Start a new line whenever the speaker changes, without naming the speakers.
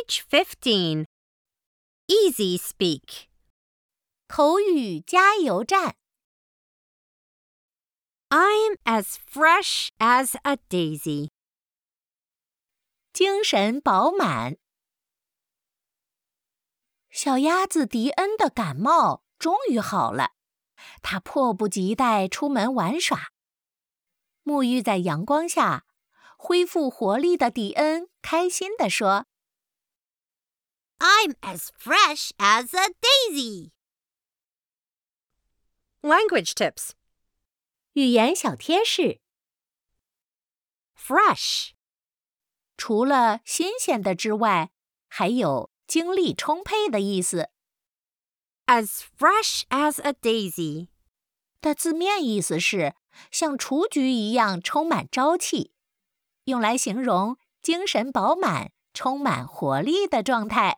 Page 15. Easy speak.
口语加油站。
I'm as fresh as a daisy.
精神饱满。小鸭子迪恩的感冒终于好了，它迫不及待出门玩耍。沐浴在阳光下，恢复活力的迪恩开心地说
I'm as fresh as a daisy.
Language tips.
语言小贴士
Fresh.
除了新鲜的之外，还有精力充沛的意思。
As fresh as a daisy.
的字面意思是像雏菊一样充满朝气，用来形容精神饱满、充满活力的状态。